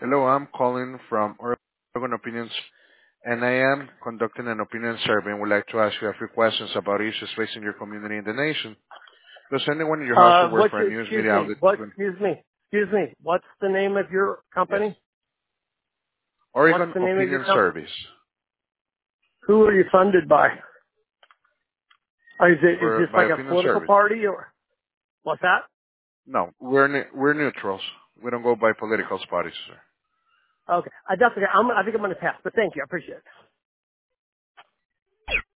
Hello, I'm calling from Oregon Opinions, and I am conducting an opinion survey and would like to ask you a few questions about issues facing your community and the nation. Does anyone in your household work for a news media outlet? Excuse me. What's the name of your Yes. company? What's Oregon the name of your Opinion company? Service. Who are you funded by? Is this By like a Opinion political Service. party or what's that? No, we're neutrals. We don't go by political parties, sir. Okay. That's okay. I think I'm going to pass, but thank you. I appreciate it.